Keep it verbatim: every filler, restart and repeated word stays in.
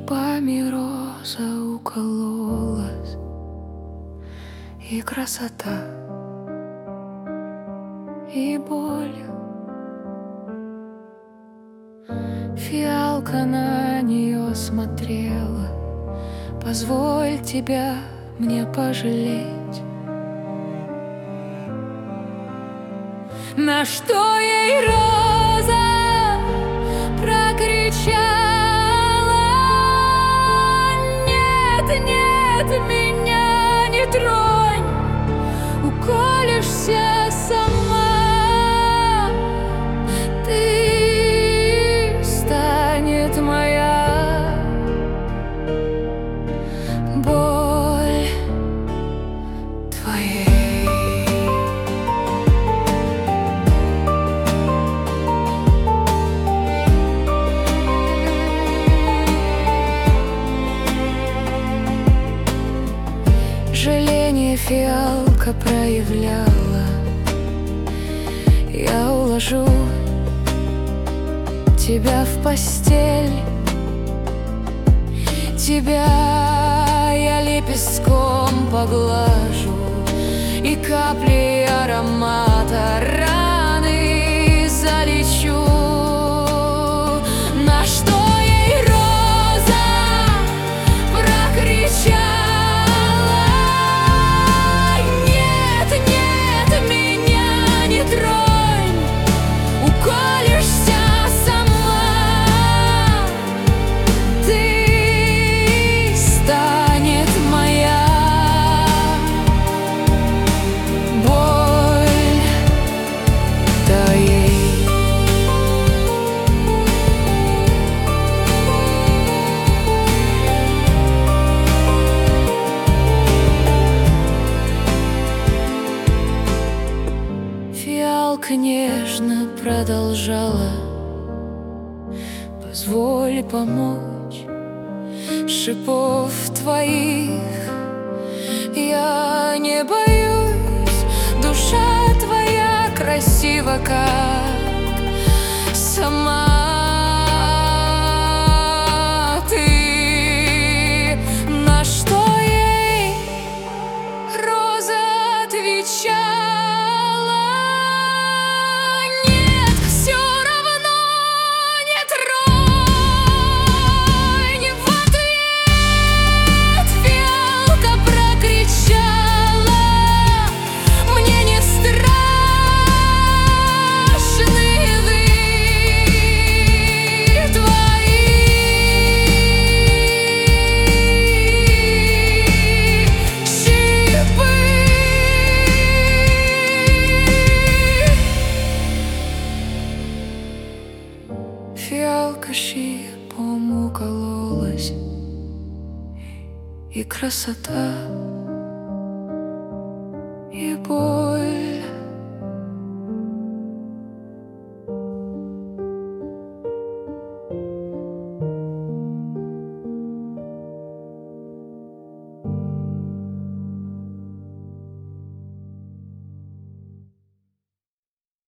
Шипами роза укололась, и красота, и боль. Фиалка на нее смотрела: позволь тебя мне пожалеть. На что ей роза прокричала: нет, нет, меня не тронь, уколешься сама, ты станет моя боль твоей. Жаление фиалка проявляла: я уложу тебя в постель, тебя я лепестком поглажу, и капли аромата раны залечу. На что ей роза прокричала: Фиалка нежно продолжала: позволь помочь, шипов твоих я не боюсь, душа твоя красива, как сама ты. На что ей роза отвечала: фиалка шипом укололась, и красота, и боль.